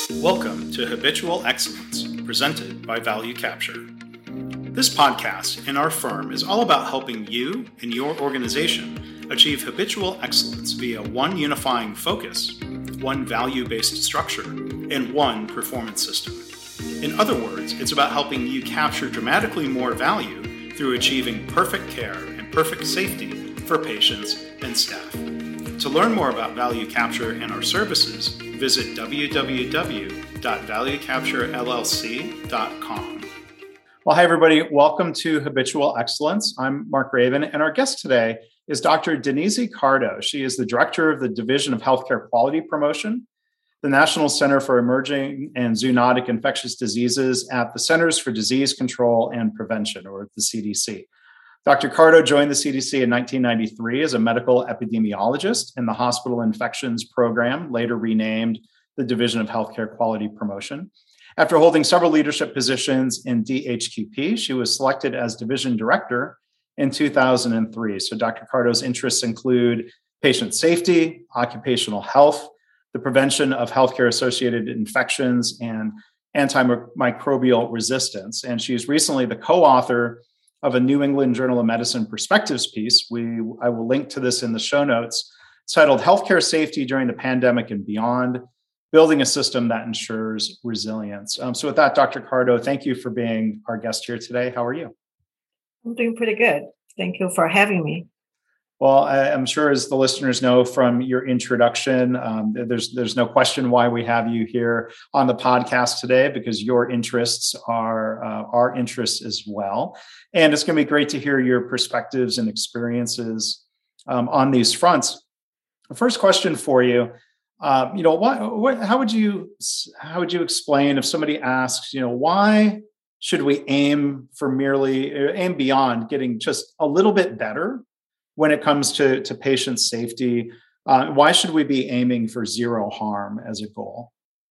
Welcome to Habitual Excellence, presented by Value Capture. This podcast in our firm is all about helping you and your organization achieve habitual excellence via one unifying focus, one value-based structure, and one performance system. In other words, it's about helping you capture dramatically more value through achieving perfect care and perfect safety for patients and staff. To learn more about Value Capture and our services, visit www.valuecapturellc.com. Well, hi, everybody. Welcome to Habitual Excellence. I'm Mark Raven, and our guest today is Dr. Denise Cardo. She is the Director of the Division of Healthcare Quality Promotion, the National Center for Emerging and Zoonotic Infectious Diseases at the Centers for Disease Control and Prevention, or the CDC. Dr. Cardo joined the CDC in 1993 as a medical epidemiologist in the Hospital Infections Program, later renamed the Division of Healthcare Quality Promotion. After holding several leadership positions in DHQP, she was selected as division director in 2003. So Dr. Cardo's interests include patient safety, occupational health, the prevention of healthcare-associated infections, and antimicrobial resistance. And she's recently the co-author of a New England Journal of Medicine Perspectives piece. I will link to this in the show notes. It's titled Healthcare Safety During the Pandemic and Beyond, Building a System That Ensures Resilience. So with that, Dr. Cardo, thank you for being our guest here today. How are you? I'm doing pretty good. Thank you for having me. Well, I'm sure as the listeners know from your introduction, there's no question why we have you here on the podcast today, because your interests are our interests as well. And it's going to be great to hear your perspectives and experiences on these fronts. The first question for you, how would you explain if somebody asks, why should we aim beyond getting just a little bit better when it comes to patient safety? Why should we be aiming for zero harm as a goal?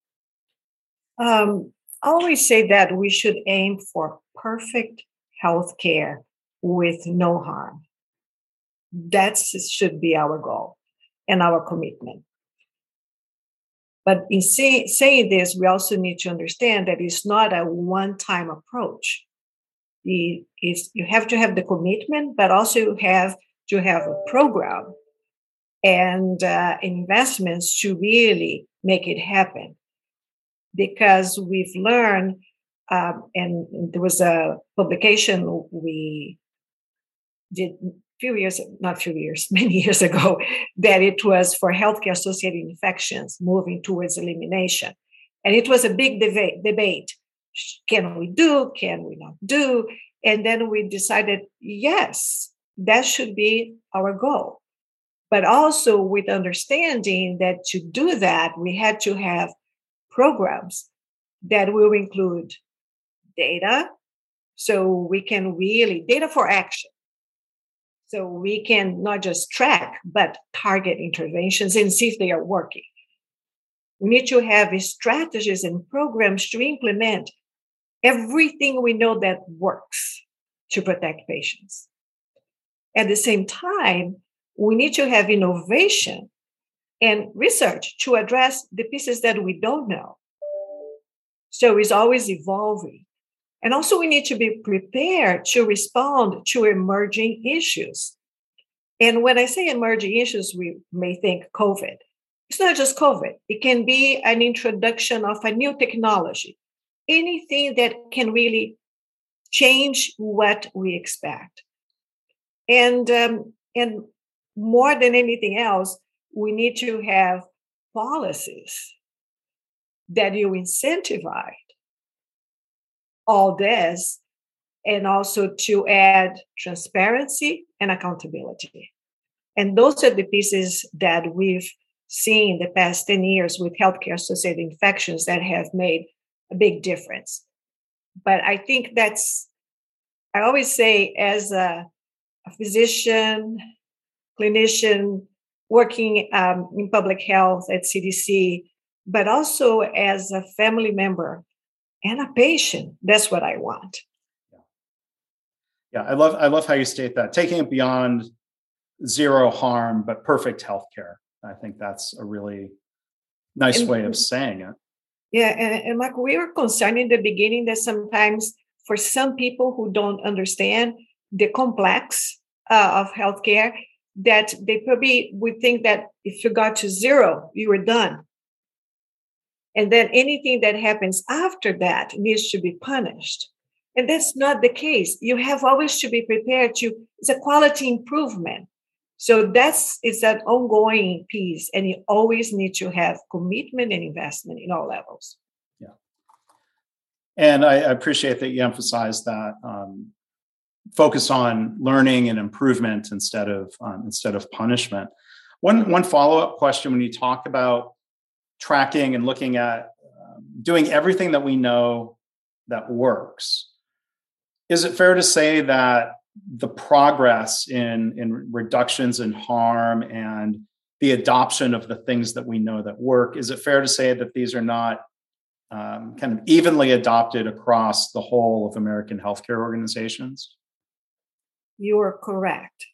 I always say that we should aim for perfect healthcare with no harm. That should be our goal and our commitment. But in saying this, we also need to understand that it's not a one-time approach. You have to have the commitment, but also you have to have a program and investments to really make it happen. Because we've learned, and there was a publication we did many years ago, that it was for healthcare-associated infections moving towards elimination. And it was a big debate. Can we do? Can we not do? And then we decided, yes, that should be our goal. But also with understanding that to do that, we had to have programs that will include data, so we can really, data for action. So we can not just track, but target interventions and see if they are working. We need to have strategies and programs to implement everything we know that works to protect patients. At the same time, we need to have innovation and research to address the pieces that we don't know. So it's always evolving. And also we need to be prepared to respond to emerging issues. And when I say emerging issues, we may think COVID. It's not just COVID. It can be an introduction of a new technology, anything that can really change what we expect. And more than anything else, we need to have policies that you incentivize all this, and also to add transparency and accountability. And those are the pieces that we've seen in the past 10 years with healthcare-associated infections that have made a big difference. But I think I always say, as a physician, clinician, working in public health at CDC, but also as a family member and a patient, that's what I want. Yeah, I love how you state that. Taking it beyond zero harm, but perfect healthcare. I think that's a really nice way of saying it. Yeah, and Mark, we were concerned in the beginning that sometimes for some people who don't understand the complex of healthcare, that they probably would think that if you got to zero, you were done. And then anything that happens after that needs to be punished. And that's not the case. You have always to be prepared to, it's a quality improvement. So it's an ongoing piece, and you always need to have commitment and investment in all levels. Yeah. And I appreciate that you emphasize that focus on learning and improvement instead of punishment. One follow-up question: when you talk about tracking and looking at doing everything that we know that works, is it fair to say that the progress in reductions in harm and the adoption of the things that we know that work, is it fair to say that these are not kind of evenly adopted across the whole of American healthcare organizations? You are correct.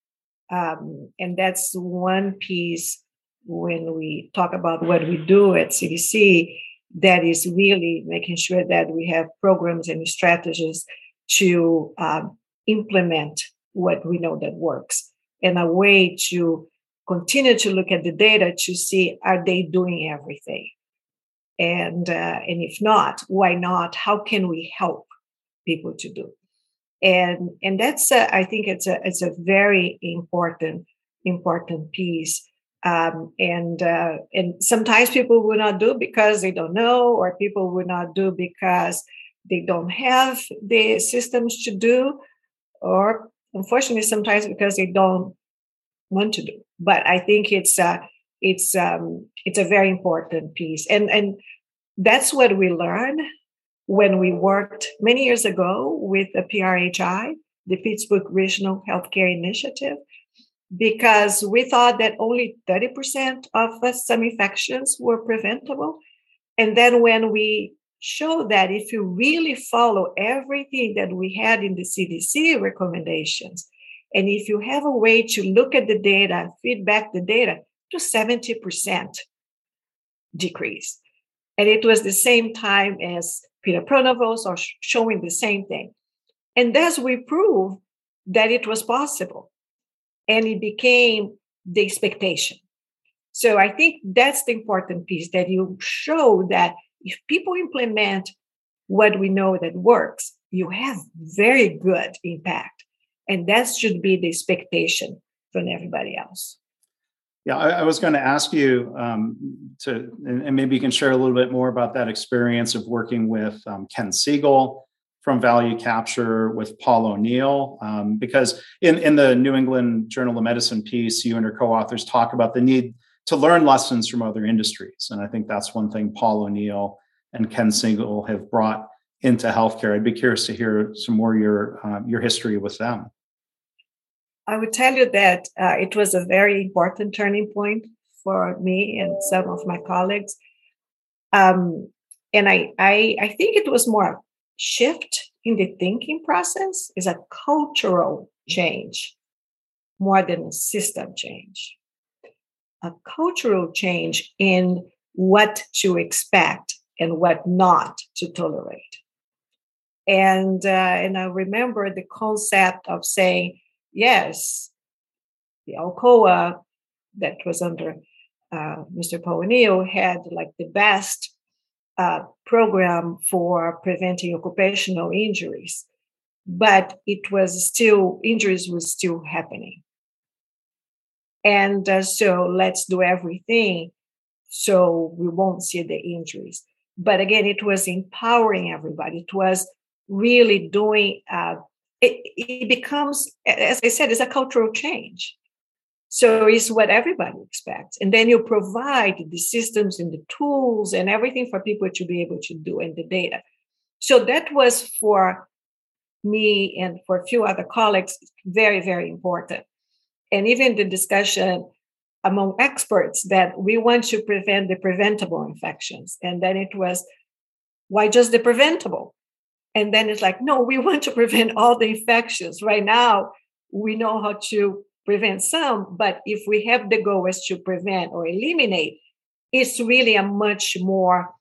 And that's one piece when we talk about what we do at CDC, that is really making sure that we have programs and strategies to implement what we know that works, and a way to continue to look at the data to see, are they doing everything? And if not, why not? How can we help people to do? And that's I think it's a very important piece. And sometimes people will not do because they don't know, or people will not do because they don't have the systems to do, or unfortunately sometimes because they don't want to do. But I think it's a very important piece, and that's what we learned when we worked many years ago with the PRHI, the Pittsburgh Regional Healthcare Initiative, because we thought that only 30% of some infections were preventable. And then when we showed that if you really follow everything that we had in the CDC recommendations, and if you have a way to look at the data, feedback the data, to 70% decrease. And it was the same time as Peter Pronovost are showing the same thing. And thus we proved that it was possible. And it became the expectation. So I think that's the important piece, that you show that if people implement what we know that works, you have very good impact. And that should be the expectation from everybody else. Yeah, I was going to ask you and maybe you can share a little bit more about that experience of working with Ken Siegel from Value Capture, with Paul O'Neill, because in the New England Journal of Medicine piece, you and your co-authors talk about the need to learn lessons from other industries. And I think that's one thing Paul O'Neill and Ken Siegel have brought into healthcare. I'd be curious to hear some more your history with them. I would tell you that it was a very important turning point for me and some of my colleagues. And I think it was more a shift in the thinking process, is a cultural change more than a system change. A cultural change in what to expect and what not to tolerate. And I remember the concept of saying, yes, the Alcoa that was under Mr. Paul O'Neill had like the best program for preventing occupational injuries, but injuries were still happening. And so let's do everything so we won't see the injuries. But again, it was empowering everybody. It was really doing, it becomes, as I said, it's a cultural change. So it's what everybody expects. And then you provide the systems and the tools and everything for people to be able to do, and the data. So that was for me and for a few other colleagues very, very important. And even the discussion among experts that we want to prevent the preventable infections. And then it was, why just the preventable? And then it's like, no, we want to prevent all the infections. Right now, we know how to prevent some, but if we have the goal as to prevent or eliminate, it's really a much more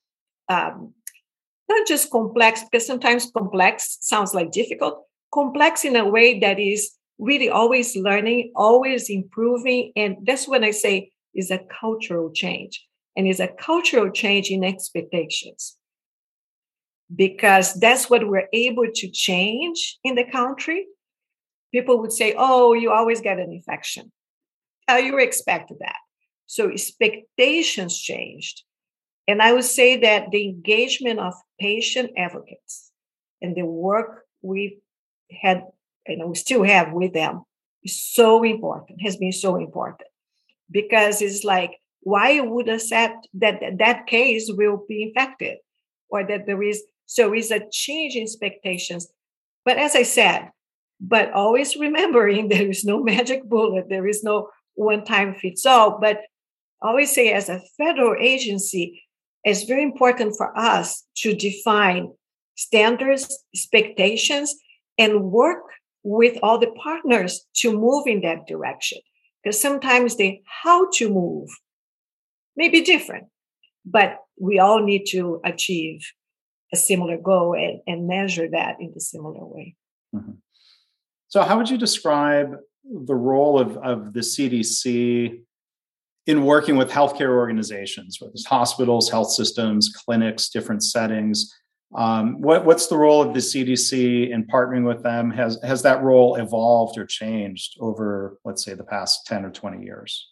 not just complex, because sometimes complex sounds like difficult, complex in a way that is really always learning, always improving. And that's when I say is a cultural change. And it's a cultural change in expectations. Because that's what we're able to change in the country. People would say, oh, you always get an infection. You expect that. So expectations changed. And I would say that the engagement of patient advocates and the work we had, and we still have with them, is so important, has been so important. Because it's like, why would accept that case will be infected? Or that there is, so it's a change in expectations. But as I said, but always remembering there is no magic bullet, there is no one-time fits all. But I always say as a federal agency, it's very important for us to define standards, expectations, and work with all the partners to move in that direction. Because sometimes the how to move may be different, but we all need to achieve a similar goal and measure that in a similar way. Mm-hmm. So how would you describe the role of the CDC in working with healthcare organizations, whether it's hospitals, health systems, clinics, different settings? What's the role of the CDC in partnering with them? Has that role evolved or changed over, let's say, the past 10 or 20 years?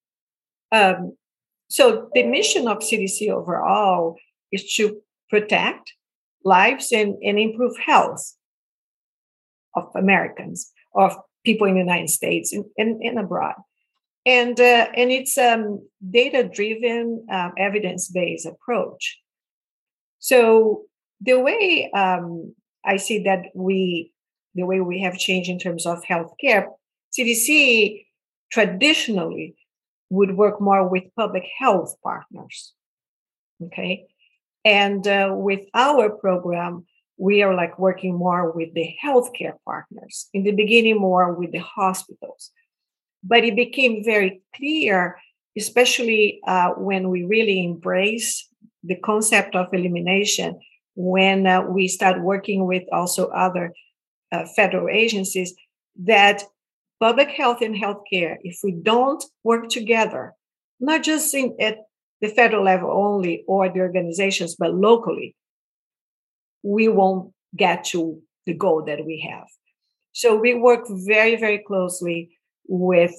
So the mission of CDC overall is to protect lives and improve health of Americans, of people in the United States and abroad. And it's data-driven, evidence-based approach. So the way I see that the way we have changed in terms of healthcare, CDC traditionally would work more with public health partners, okay? And with our program, we are like working more with the healthcare partners. In the beginning, more with the hospitals. But it became very clear, especially when we really embrace the concept of elimination, when we start working with also other federal agencies, that public health and healthcare, if we don't work together, not just at the federal level only or the organizations, but locally, we won't get to the goal that we have. So we work very, very closely with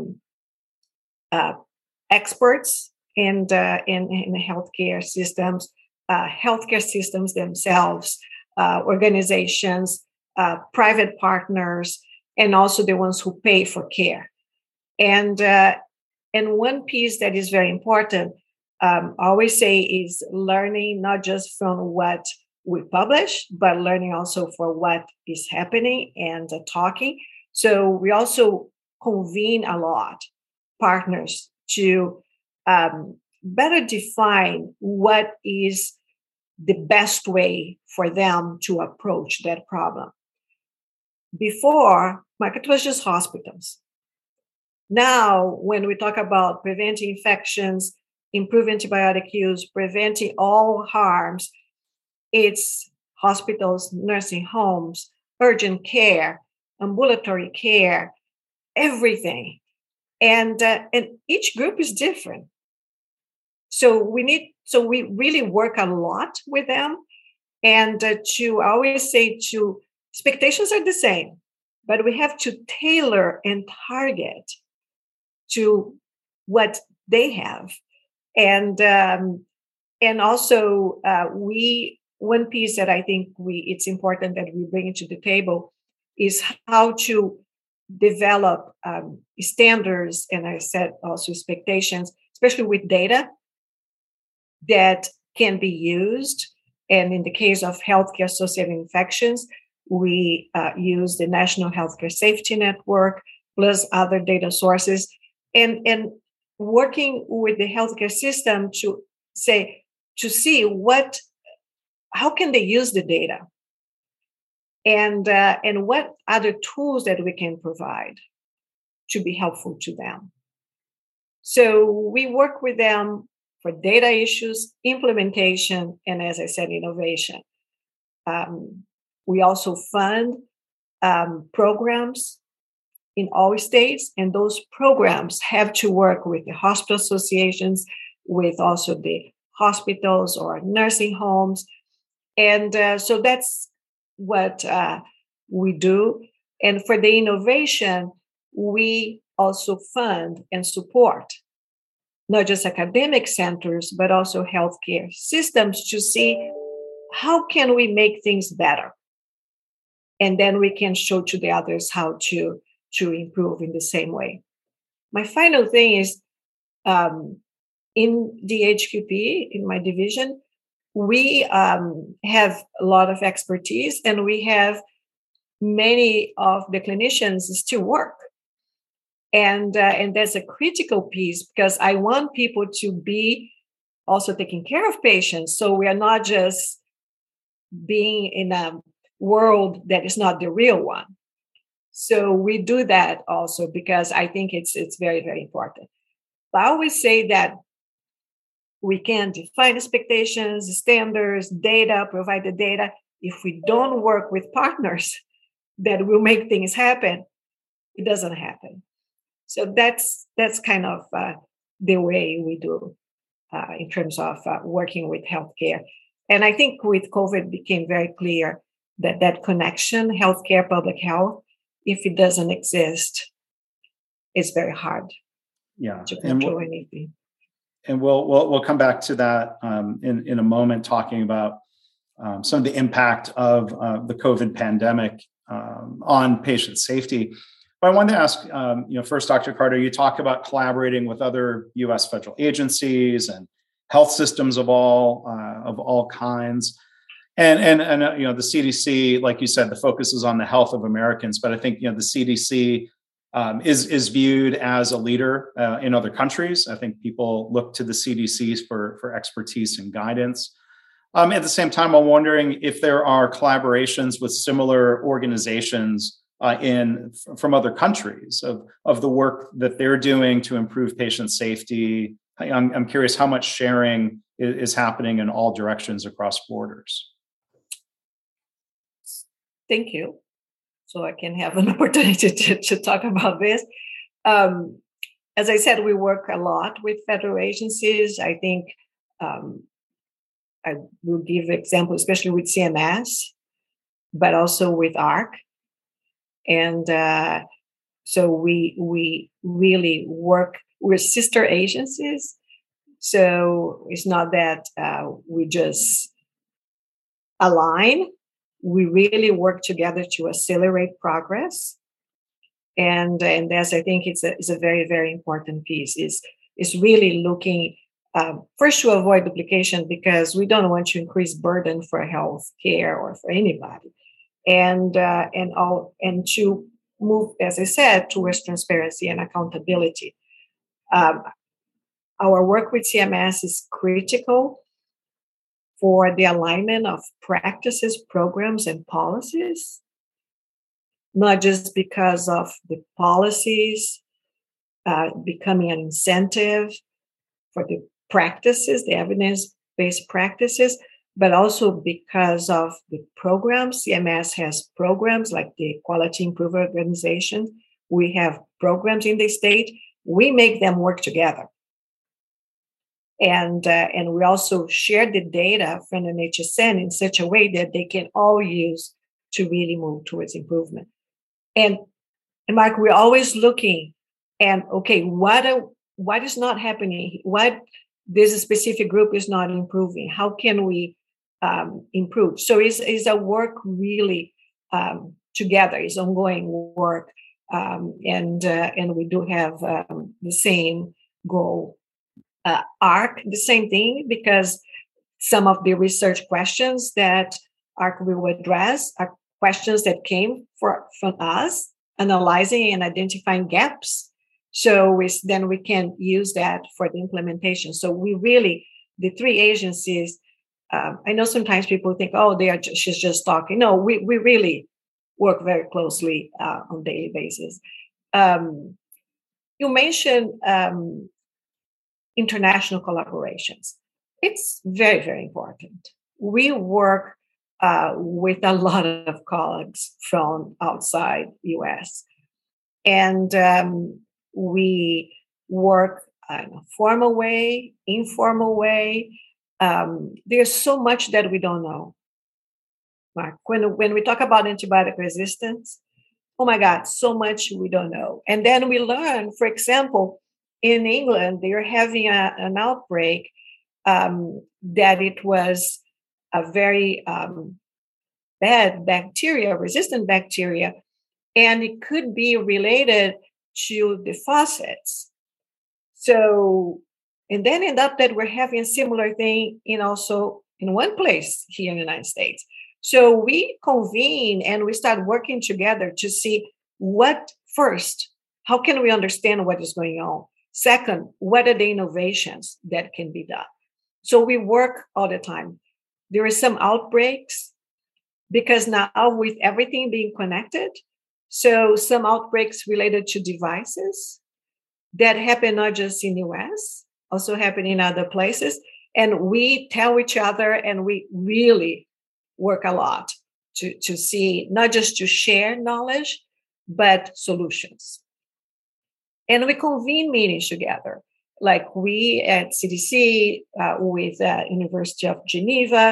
experts in the healthcare systems themselves, organizations, private partners, and also the ones who pay for care. And one piece that is very important, I always say, is learning not just from what we publish, but learning also for what is happening and talking. So we also convene a lot partners to better define what is the best way for them to approach that problem. Before, it was just hospitals. Now, when we talk about preventing infections, improving antibiotic use, preventing all harms, it's hospitals, nursing homes, urgent care, ambulatory care, everything. And each group is different. So we really work a lot with them. And I always say expectations are the same, but we have to tailor and target to what they have. And also one piece that I think it's important that we bring to the table is how to develop standards, and I said also expectations, especially with data that can be used. And in the case of healthcare-associated infections, we use the National Healthcare Safety Network plus other data sources, and working with the healthcare system to see how can they use the data, and what other tools that we can provide to be helpful to them. So we work with them for data issues, implementation, and as I said, innovation. We also fund programs in all states, and those programs have to work with the hospital associations, with also the hospitals or nursing homes. And so that's what we do. And for the innovation, we also fund and support not just academic centers, but also healthcare systems to see how can we make things better. And then we can show to the others how to improve in the same way. My final thing is in the HQP, in my division, we have a lot of expertise, and we have many of the clinicians still work. And that's a critical piece, because I want people to be also taking care of patients. So we are not just being in a world that is not the real one. So we do that also because I think it's very, very important. But I always say that we can define expectations, standards, data, provide the data. If we don't work with partners that will make things happen, it doesn't happen. So that's kind of the way we do in terms of working with healthcare. And I think with COVID, it became very clear that connection, healthcare, public health, if it doesn't exist, it's very hard to control anything. And we'll come back to that in a moment, talking about some of the impact of the COVID pandemic on patient safety. But I wanted to ask, first, Dr. Cardo, you talk about collaborating with other U.S. federal agencies and health systems of all kinds, and the CDC, like you said, the focus is on the health of Americans. But I think the CDC is viewed as a leader in other countries. I think people look to the CDCs for expertise and guidance. At the same time, I'm wondering if there are collaborations with similar organizations from other countries of the work that they're doing to improve patient safety. I'm curious how much sharing is happening in all directions across borders. Thank you. So I can have an opportunity to talk about this. As I said, we work a lot with federal agencies. I think I will give examples, especially with CMS, but also with AHRQ. And so we really work with sister agencies. So it's not that we just align. We really work together to accelerate progress. And as I think it's a very, very important piece is really looking first to avoid duplication, because we don't want to increase burden for health care or for anybody. And to move, as I said, towards transparency and accountability. Our work with CMS is critical for the alignment of practices, programs, and policies, not just because of the policies becoming an incentive for the practices, the evidence-based practices, but also because of the programs. CMS has programs like the Quality Improvement Organization. We have programs in the state. We make them work together. And we also share the data from the NHSN in such a way that they can all use to really move towards improvement. And Mark, we're always looking and okay, what is not happening? What this specific group is not improving? How can we improve? So it's a work really together. It's ongoing work, and we do have the same goal. AHRQ, the same thing, because some of the research questions that AHRQ will address are questions that came from us, analyzing and identifying gaps. So then we can use that for the implementation. So we really, the three agencies, I know sometimes people think, oh, she's just talking. No, we really work very closely on a daily basis. You mentioned international collaborations. It's very, very important. We work with a lot of colleagues from outside US. And we work in a formal way, informal way. There's so much that we don't know. Mark, when we talk about antibiotic resistance, oh my God, so much we don't know. And then we learn, for example, in England, they're having an outbreak that it was a very bad bacteria, resistant bacteria, and it could be related to the faucets. So, and then end up that we're having a similar thing also in one place here in the United States. So we convene and we start working together to see what first, how can we understand what is going on? Second, what are the innovations that can be done? So we work all the time. There are some outbreaks because now with everything being connected, so some outbreaks related to devices that happen not just in the US, also happen in other places. And we tell each other and we really work a lot to see, not just to share knowledge, but solutions. And we convene meetings together, like we at CDC with University of Geneva,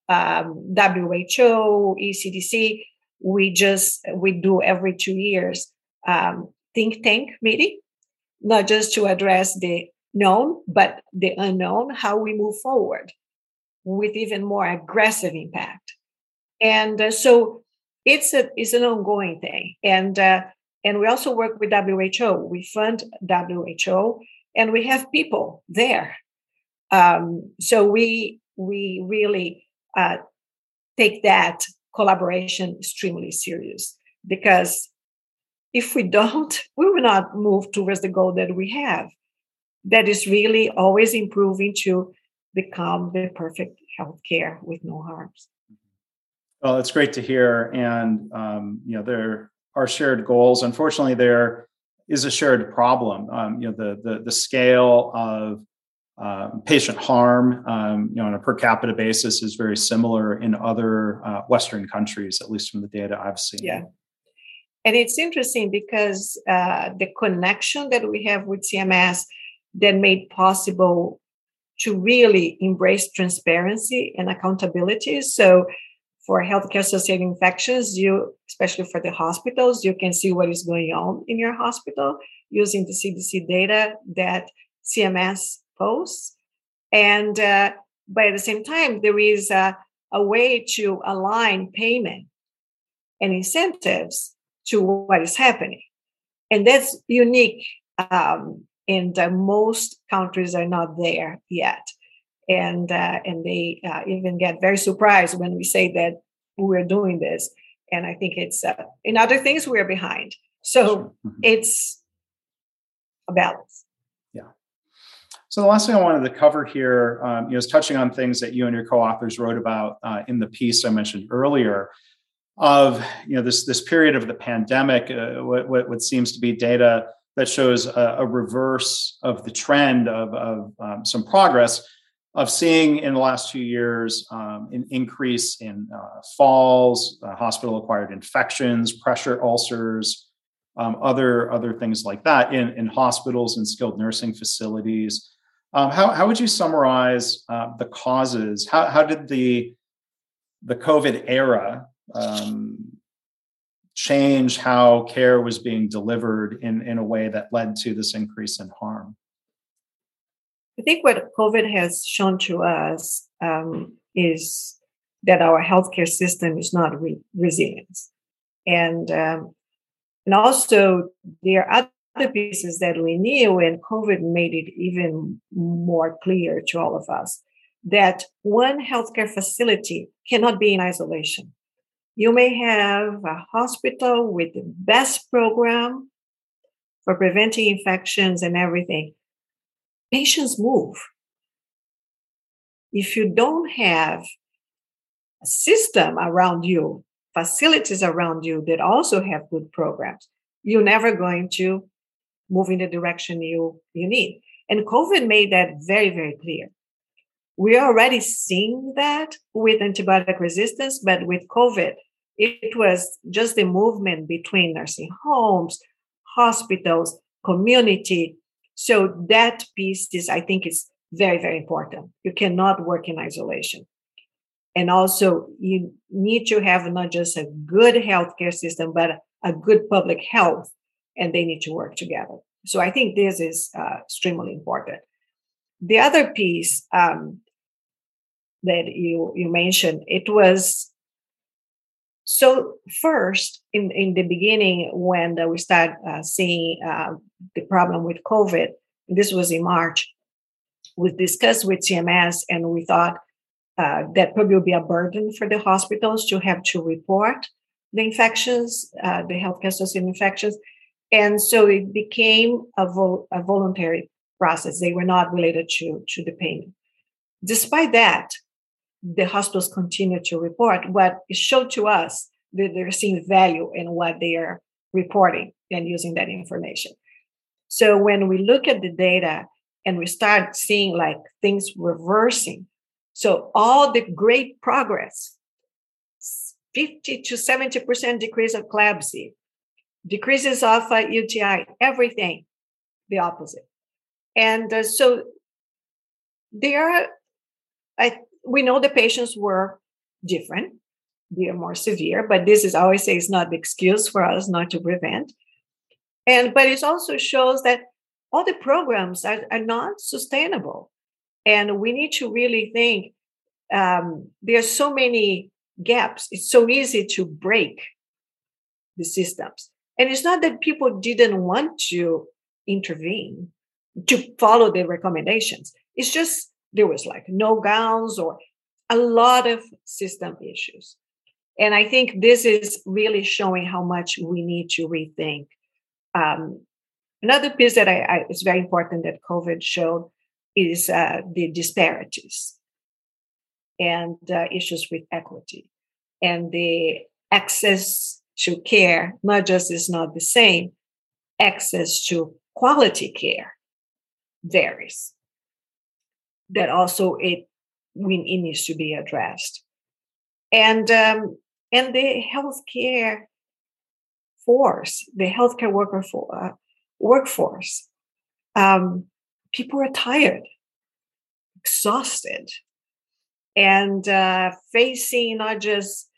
WHO, ECDC. We do every 2 years think tank meeting, not just to address the known, but the unknown, how we move forward with even more aggressive impact. And so it's an ongoing thing. And we also work with WHO. We fund WHO, and we have people there. So we really take that collaboration extremely serious, because if we don't, we will not move towards the goal that we have. That is really always improving to become the perfect healthcare with no harms. Well, it's great to hear. And, there are shared goals. Unfortunately, there is a shared problem. The scale of patient harm, on a per capita basis is very similar in other Western countries, at least from the data I've seen. Yeah. And it's interesting because the connection that we have with CMS that made possible to really embrace transparency and accountability. So for healthcare-associated infections, especially for the hospitals, you can see what is going on in your hospital using the CDC data that CMS posts. And but at the same time, there is a way to align payment and incentives to what is happening. And that's unique. And most countries are not there yet. And they even get very surprised when we say that we're doing this. And I think it's, in other things, we're behind. So it's a balance. Yeah. So the last thing I wanted to cover here is touching on things that you and your co-authors wrote about in the piece I mentioned earlier of, this period of the pandemic, what seems to be data that shows a reverse of the trend of some progress of seeing in the last 2 years an increase in falls, hospital-acquired infections, pressure ulcers, other things like that in hospitals and skilled nursing facilities. How would you summarize the causes? How did the COVID era change how care was being delivered in a way that led to this increase in harm? I think what COVID has shown to us is that our healthcare system is not resilient. And also there are other pieces that we knew, and COVID made it even more clear to all of us, that one healthcare facility cannot be in isolation. You may have a hospital with the best program for preventing infections and everything. Patients move. If you don't have a system around you, facilities around you that also have good programs, you're never going to move in the direction you need. And COVID made that very, very clear. We're already seeing that with antibiotic resistance, but with COVID, it was just the movement between nursing homes, hospitals, community. So that piece is, I think, is very, very important. You cannot work in isolation. And also, you need to have not just a good healthcare system, but a good public health, and they need to work together. So I think this is extremely important. The other piece that you mentioned, it was so first in the beginning when we started seeing the problem with COVID, this was in March, we discussed with CMS and we thought that probably would be a burden for the hospitals to have to report the infections, the healthcare-associated infections. And so it became a voluntary process. They were not related to the payment. Despite that, the hospitals continue to report. What it showed to us that they're seeing value in what they are reporting and using that information. So when we look at the data and we start seeing like things reversing, so all the great progress, 50 to 70% decrease of CLABSI, decreases of UTI, everything, the opposite. And so we know the patients were different. They are more severe, but this is, I always say, it's not the excuse for us not to prevent. But it also shows that all the programs are not sustainable. And we need to really think, there are so many gaps. It's so easy to break the systems. And it's not that people didn't want to intervene, to follow the recommendations. It's just there was like no gowns or a lot of system issues. And I think this is really showing how much we need to rethink. Another piece that is very important that COVID showed is the disparities and issues with equity. And the access to care, not just is not the same, access to quality care varies. That also it needs to be addressed. And the healthcare force, the healthcare workforce, people are tired, exhausted, and facing not just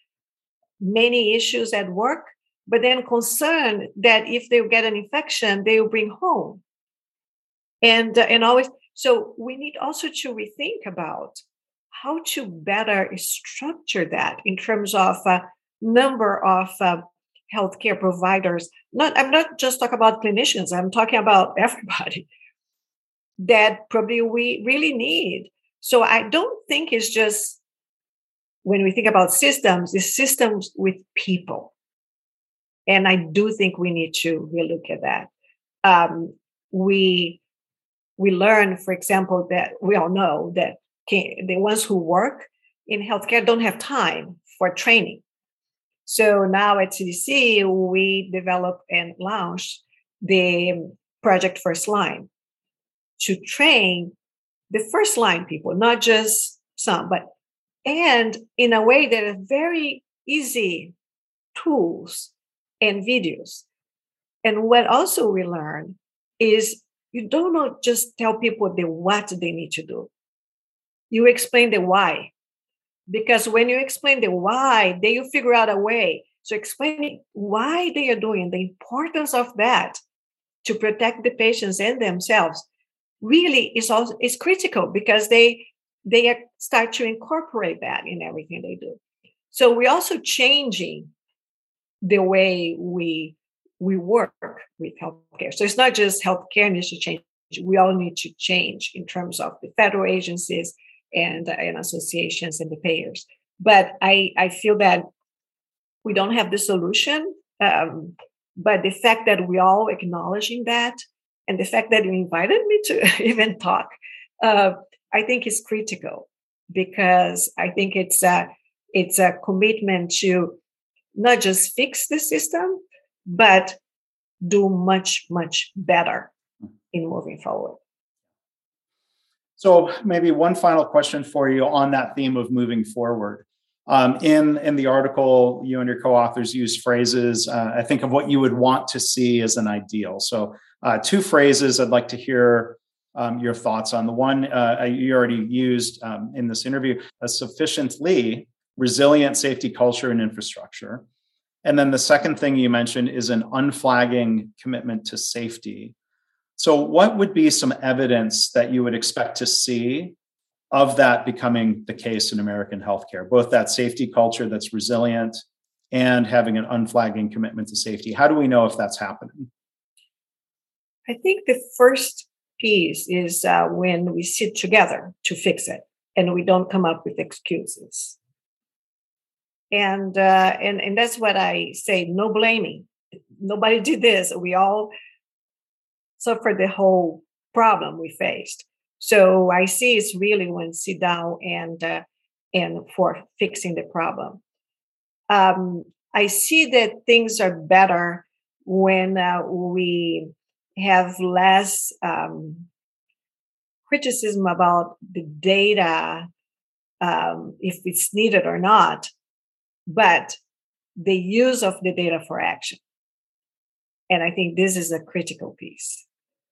many issues at work, but then concerned that if they get an infection, they will bring home. And always, so we need also to rethink about how to better structure that in terms of number of healthcare providers. I'm not just talking about clinicians. I'm talking about everybody that probably we really need. So I don't think it's just when we think about systems, it's systems with people. And I do think we need to relook at that. We learn, for example, that we all know that the ones who work in healthcare don't have time for training. So now at CDC, we developed and launched the Project First Line to train the first line people, not just some, and in a way that are very easy tools and videos. And what also we learn is you don't not just tell people the what they need to do. You explain the why. Because when you explain the why, then you figure out a way. So explaining why they are doing, the importance of that to protect the patients and themselves really is critical because they start to incorporate that in everything they do. So we're also changing the way we work with healthcare. So it's not just healthcare needs to change. We all need to change in terms of the federal agencies and associations and the payers. But I feel that we don't have the solution. But the fact that we're all acknowledging that and the fact that you invited me to even talk, I think is critical because I think it's a commitment to not just fix the system, but do much, much better in moving forward. So maybe one final question for you on that theme of moving forward. In the article, you and your co-authors use phrases, I think, of what you would want to see as an ideal. So two phrases I'd like to hear your thoughts on. The one you already used in this interview, a sufficiently resilient safety culture and infrastructure. And then the second thing you mentioned is an unflagging commitment to safety. So what would be some evidence that you would expect to see of that becoming the case in American healthcare, both that safety culture that's resilient and having an unflagging commitment to safety? How do we know if that's happening? I think the first piece is when we sit together to fix it and we don't come up with excuses. And that's what I say, no blaming. Nobody did this. We all suffered the whole problem we faced. So I see it's really when sit down and for fixing the problem. I see that things are better when we have less criticism about the data, if it's needed or not, but the use of the data for action. And I think this is a critical piece.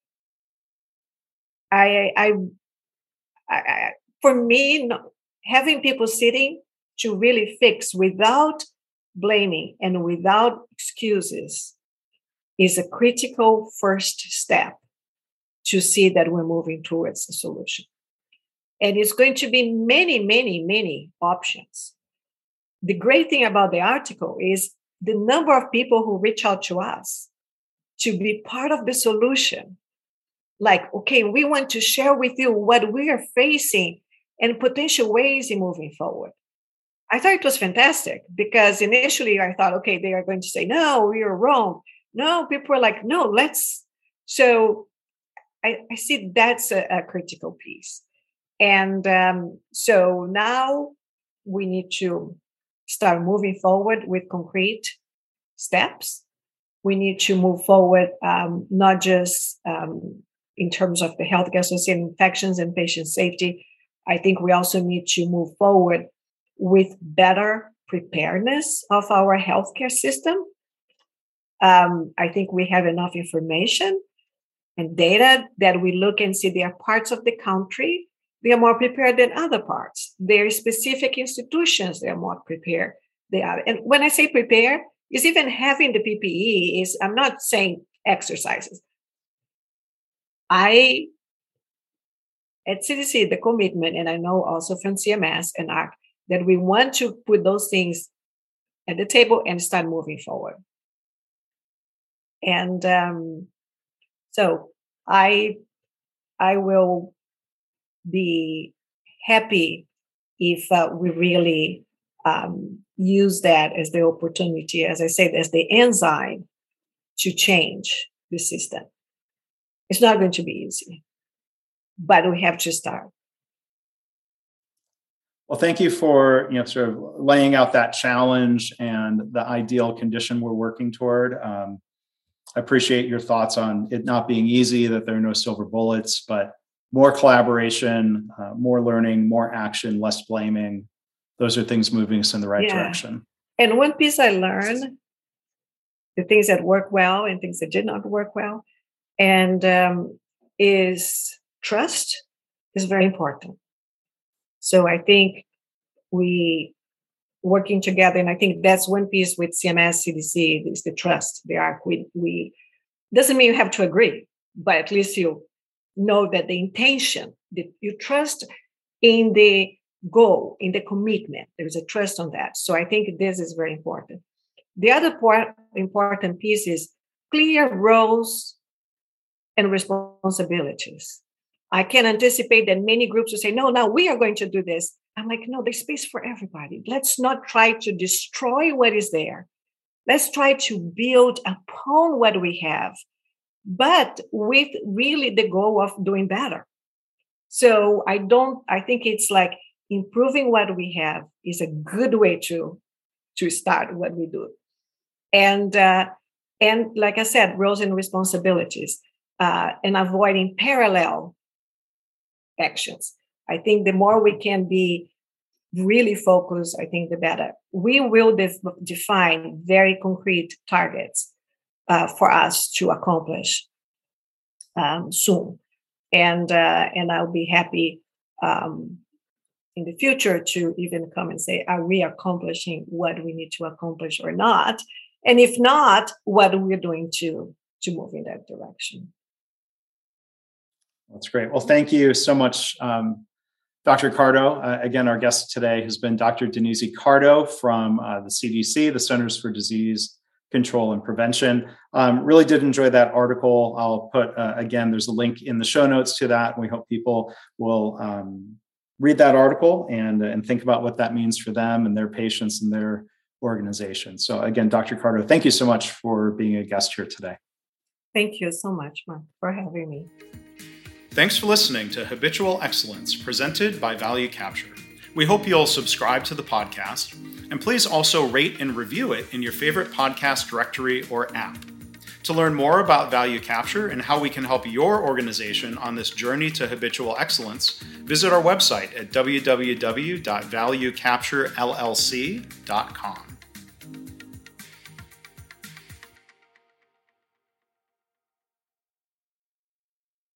For me, having people sitting to really fix without blaming and without excuses is a critical first step to see that we're moving towards a solution. And it's going to be many, many, many options. The great thing about the article is the number of people who reach out to us to be part of the solution. Like, okay, we want to share with you what we are facing and potential ways in moving forward. I thought it was fantastic because initially I thought, okay, they are going to say, no, we are wrong. No, people are like, no, let's. So I see that's a critical piece. And so now we need to start moving forward with concrete steps. We need to move forward, not just in terms of the healthcare-associated infections and patient safety. I think we also need to move forward with better preparedness of our healthcare system. I think we have enough information and data that we look and see there are parts of the country they are more prepared than other parts. There are specific institutions that are more prepared. They are, and when I say prepare, is even having the PPE is. I'm not saying exercises. At CDC, the commitment, and I know also from CMS and ARC, that we want to put those things at the table and start moving forward. And so I will be happy if we really use that as the opportunity, as I said, as the enzyme to change the system. It's not going to be easy, but we have to start. Well, thank you for sort of laying out that challenge and the ideal condition we're working toward. I appreciate your thoughts on it not being easy, that there are no silver bullets, but more collaboration, more learning, more action, less blaming. Those are things moving us in the right direction. And one piece I learned, the things that work well and things that did not work well, and is trust is very important. So I think we working together, and I think that's one piece with CMS, CDC, is the trust. The ARC, we doesn't mean you have to agree, but at least you know that the intention, that you trust in the goal, in the commitment. There's a trust on that. So I think this is very important. The other important piece is clear roles and responsibilities. I can anticipate that many groups will say, no, now we are going to do this. I'm like, no, there's space for everybody. Let's not try to destroy what is there. Let's try to build upon what we have, but with really the goal of doing better. So I think it's like improving what we have is a good way to start what we do. And like I said, roles and responsibilities, and avoiding parallel actions. I think the more we can be really focused, I think the better. We will define very concrete targets for us to accomplish soon. And I'll be happy in the future to even come and say, are we accomplishing what we need to accomplish or not? And if not, what we're doing to move in that direction. That's great. Well, thank you so much, Dr. Cardo. Again, our guest today has been Dr. Denise Cardo from the CDC, the Centers for Disease Control and Prevention. Really did enjoy that article. I'll put, again, there's a link in the show notes to that. And we hope people will read that article and think about what that means for them and their patients and their organization. So again, Dr. Cardo, thank you so much for being a guest here today. Thank you so much, Mark, for having me. Thanks for listening to Habitual Excellence, presented by Value Capture. We hope you'll subscribe to the podcast, and please also rate and review it in your favorite podcast directory or app. To learn more about Value Capture and how we can help your organization on this journey to habitual excellence, visit our website at www.valuecapturellc.com.